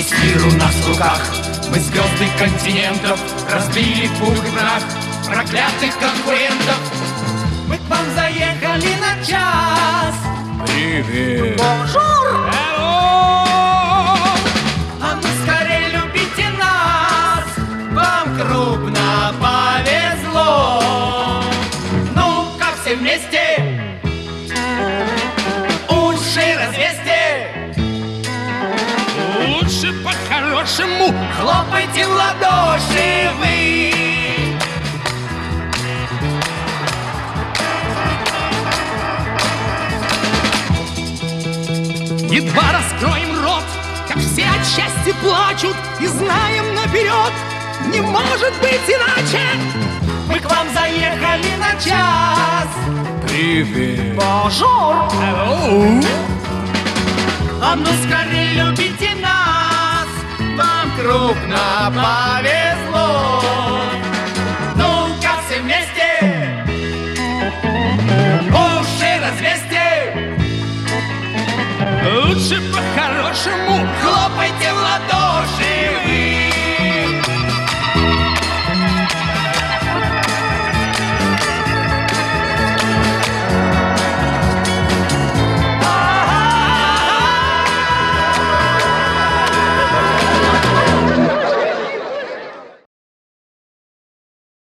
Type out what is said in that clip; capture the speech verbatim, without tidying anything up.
Весь мир у нас в руках, мы звезды континентов, разбили в пух и прах проклятых конкурентов. Мы к вам заехали на час. Привет. Бонжур. А ну скорее любите нас, вам крупно повезло. Ну-ка все вместе уши развесьте. Лучше по-хорошему Хлопайте в ладоши вы. едва раскроем рот, как все от счастья плачут, и знаем наперед, не может быть иначе. Мы к вам заехали на час. Привет. Бонжур. Hello. А ну скорее любите нас, вам крупно повезло. Ну-ка все вместе уши развесьте. Лучше по-хорошему Хлопайте в ладоши